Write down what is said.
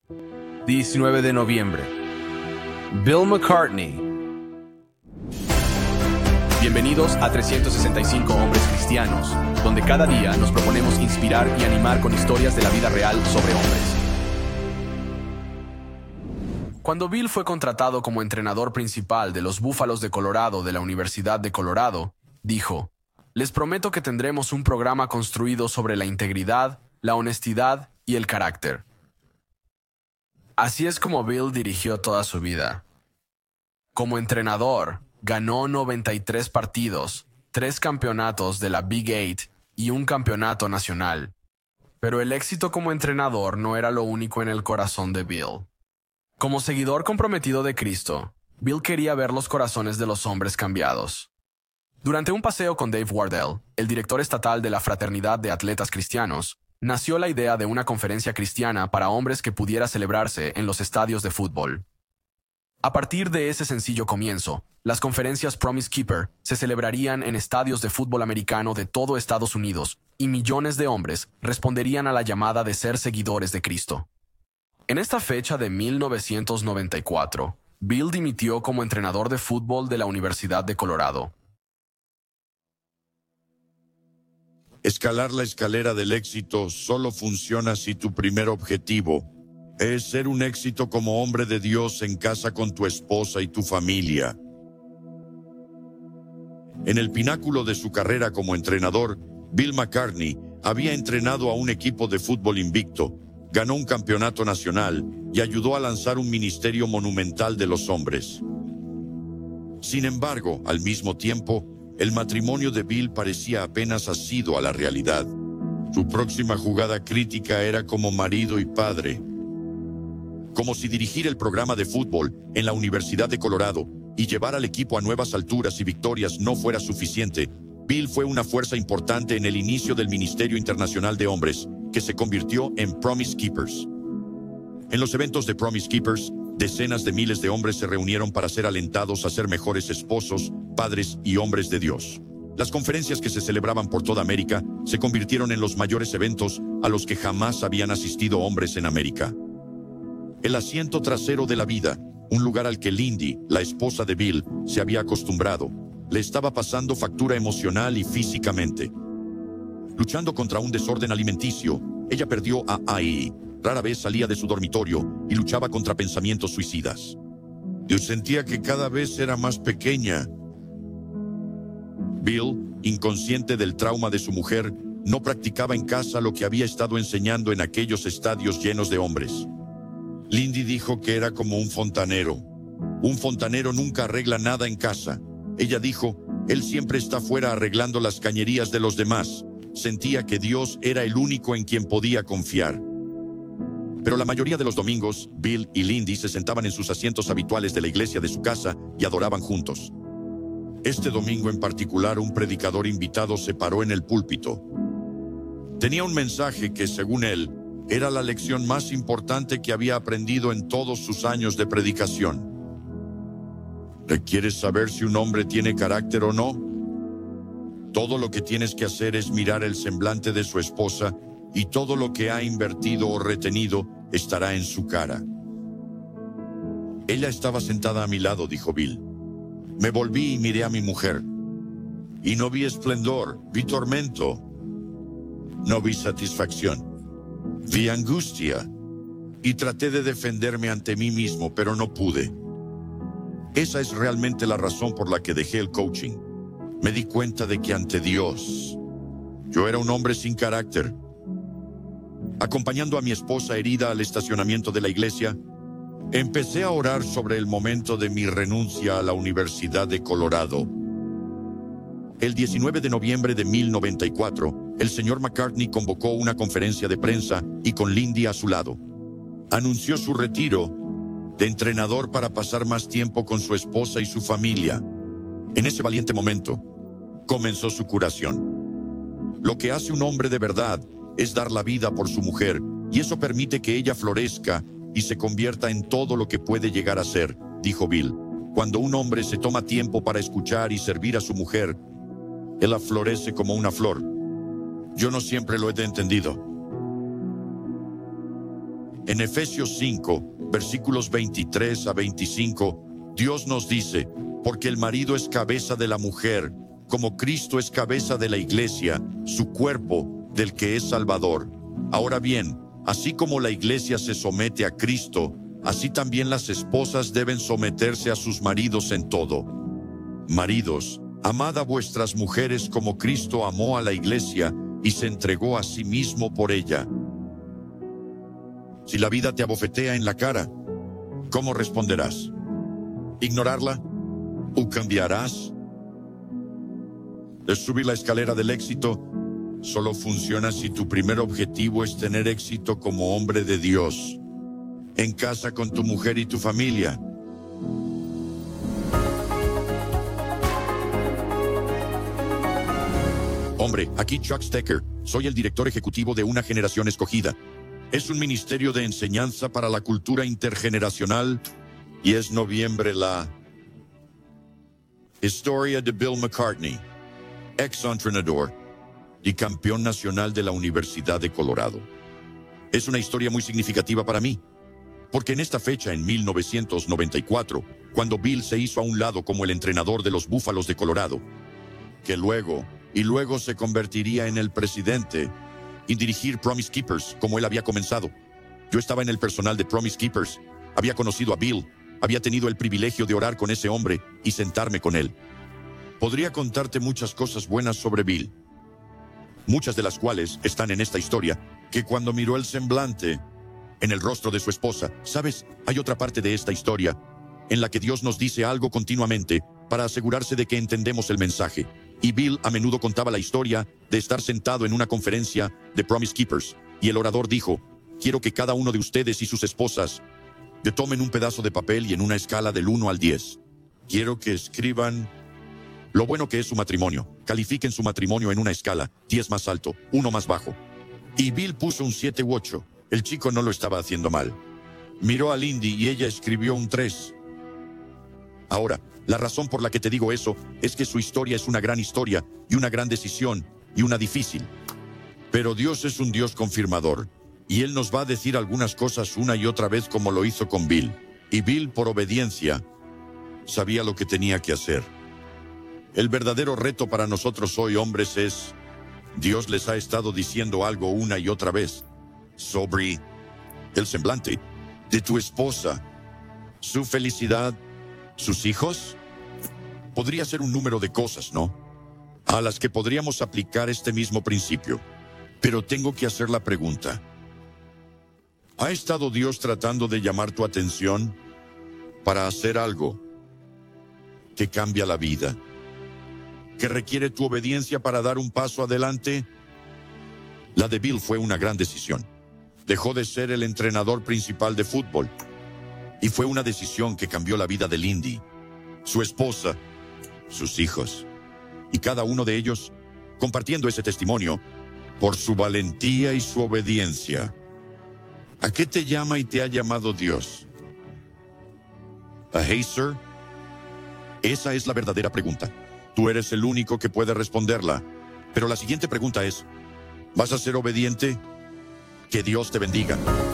19 de noviembre. Bill McCartney. Bienvenidos a 365 Hombres Cristianos, donde cada día nos proponemos inspirar y animar con historias de la vida real sobre hombres. Cuando Bill fue contratado como entrenador principal de los Búfalos de Colorado de la Universidad de Colorado, dijo: "Les prometo que tendremos un programa construido sobre la integridad, la honestidad y el carácter". Así es como Bill dirigió toda su vida. Como entrenador, ganó 93 partidos, 3 campeonatos de la Big Eight y un campeonato nacional. Pero el éxito como entrenador no era lo único en el corazón de Bill. Como seguidor comprometido de Cristo, Bill quería ver los corazones de los hombres cambiados. Durante un paseo con Dave Wardell, el director estatal de la Fraternidad de Atletas Cristianos, nació la idea de una conferencia cristiana para hombres que pudiera celebrarse en los estadios de fútbol. A partir de ese sencillo comienzo, las conferencias Promise Keeper se celebrarían en estadios de fútbol americano de todo Estados Unidos y millones de hombres responderían a la llamada de ser seguidores de Cristo. En esta fecha de 1994, Bill dimitió como entrenador de fútbol de la Universidad de Colorado. Escalar la escalera del éxito solo funciona si tu primer objetivo es ser un éxito como hombre de Dios en casa con tu esposa y tu familia. En el pináculo de su carrera como entrenador, Bill McCartney había entrenado a un equipo de fútbol invicto, ganó un campeonato nacional y ayudó a lanzar un ministerio monumental de los hombres. Sin embargo, al mismo tiempo, el matrimonio de Bill parecía apenas asido a la realidad. Su próxima jugada crítica era como marido y padre. Como si dirigir el programa de fútbol en la Universidad de Colorado y llevar al equipo a nuevas alturas y victorias no fuera suficiente, Bill fue una fuerza importante en el inicio del Ministerio Internacional de Hombres, que se convirtió en Promise Keepers. En los eventos de Promise Keepers, decenas de miles de hombres se reunieron para ser alentados a ser mejores esposos, padres y hombres de Dios. Las conferencias que se celebraban por toda América se convirtieron en los mayores eventos a los que jamás habían asistido hombres en América. El asiento trasero de la vida, un lugar al que Lindy, la esposa de Bill, se había acostumbrado, le estaba pasando factura emocional y físicamente. Luchando contra un desorden alimenticio, ella perdió a Ai. Rara vez salía de su dormitorio y luchaba contra pensamientos suicidas. Yo sentía que cada vez era más pequeña. Bill, inconsciente del trauma de su mujer, no practicaba en casa lo que había estado enseñando en aquellos estadios llenos de hombres. Lindy dijo que era como un fontanero. Un fontanero nunca arregla nada en casa. Ella dijo, él siempre está fuera arreglando las cañerías de los demás. Sentía que Dios era el único en quien podía confiar. Pero la mayoría de los domingos, Bill y Lindy se sentaban en sus asientos habituales de la iglesia de su casa y adoraban juntos. Este domingo en particular, un predicador invitado se paró en el púlpito. Tenía un mensaje que, según él, era la lección más importante que había aprendido en todos sus años de predicación. ¿Quieres saber si un hombre tiene carácter o no? Todo lo que tienes que hacer es mirar el semblante de su esposa y todo lo que ha invertido o retenido estará en su cara. Ella estaba sentada a mi lado, dijo Bill. Me volví y miré a mi mujer. Y no vi esplendor, vi tormento. No vi satisfacción. Vi angustia. Y traté de defenderme ante mí mismo, pero no pude. Esa es realmente la razón por la que dejé el coaching. Me di cuenta de que ante Dios, yo era un hombre sin carácter. Acompañando a mi esposa herida al estacionamiento de la iglesia, empecé a orar sobre el momento de mi renuncia a la Universidad de Colorado. El 19 de noviembre de 1994, el señor McCartney convocó una conferencia de prensa y con Lindy a su lado. Anunció su retiro de entrenador para pasar más tiempo con su esposa y su familia. En ese valiente momento, comenzó su curación. Lo que hace un hombre de verdad es dar la vida por su mujer, y eso permite que ella florezca y se convierta en todo lo que puede llegar a ser, dijo Bill. Cuando un hombre se toma tiempo para escuchar y servir a su mujer, ella florece como una flor. Yo no siempre lo he entendido. En Efesios 5, versículos 23 a 25, Dios nos dice, porque el marido es cabeza de la mujer, como Cristo es cabeza de la iglesia, su cuerpo, del que es Salvador. Ahora bien, así como la iglesia se somete a Cristo, así también las esposas deben someterse a sus maridos en todo. Maridos, amad a vuestras mujeres como Cristo amó a la iglesia y se entregó a sí mismo por ella. Si la vida te abofetea en la cara, ¿cómo responderás? ¿Ignorarla? ¿O cambiarás? Subir la escalera del éxito solo funciona si tu primer objetivo es tener éxito como hombre de Dios, en casa con tu mujer y tu familia. Hombre, aquí Chuck Stecker, soy el director ejecutivo de Una Generación Escogida. Es un ministerio de enseñanza para la cultura intergeneracional y es noviembre la historia de Bill McCartney, ex-entrenador y campeón nacional de la Universidad de Colorado. Es una historia muy significativa para mí, porque en esta fecha, en 1994, cuando Bill se hizo a un lado como el entrenador de los Búfalos de Colorado, que luego se convertiría en el presidente y dirigir Promise Keepers como él había comenzado. Yo estaba en el personal de Promise Keepers, había conocido a Bill, había tenido el privilegio de orar con ese hombre y sentarme con él. Podría contarte muchas cosas buenas sobre Bill, muchas de las cuales están en esta historia, que cuando miró el semblante en el rostro de su esposa, ¿sabes? Hay otra parte de esta historia en la que Dios nos dice algo continuamente para asegurarse de que entendemos el mensaje. Y Bill a menudo contaba la historia de estar sentado en una conferencia de Promise Keepers, y el orador dijo, quiero que cada uno de ustedes y sus esposas tomen un pedazo de papel y en una escala del 1 al 10. Quiero que escriban lo bueno que es su matrimonio. Califiquen su matrimonio en una escala, 10 más alto, 1 más bajo. Y Bill puso un 7 u 8. El chico no lo estaba haciendo mal. Miró a Lindy y ella escribió un 3. Ahora, la razón por la que te digo eso es que su historia es una gran historia y una gran decisión y una difícil. Pero Dios es un Dios confirmador y Él nos va a decir algunas cosas una y otra vez como lo hizo con Bill. Y Bill, por obediencia, sabía lo que tenía que hacer. El verdadero reto para nosotros hoy, hombres, es Dios les ha estado diciendo algo una y otra vez sobre el semblante de tu esposa, su felicidad, sus hijos. Podría ser un número de cosas, ¿no? A las que podríamos aplicar este mismo principio. Pero tengo que hacer la pregunta. ¿Ha estado Dios tratando de llamar tu atención para hacer algo que cambia la vida, que requiere tu obediencia para dar un paso adelante? La de Bill fue una gran decisión. Dejó de ser el entrenador principal de fútbol. Y fue una decisión que cambió la vida de Lindy, su esposa, sus hijos, y cada uno de ellos compartiendo ese testimonio por su valentía y su obediencia. ¿A qué te llama y te ha llamado Dios? ¿A Hazer? Esa es la verdadera pregunta. Tú eres el único que puede responderla. Pero la siguiente pregunta es, ¿vas a ser obediente? Que Dios te bendiga.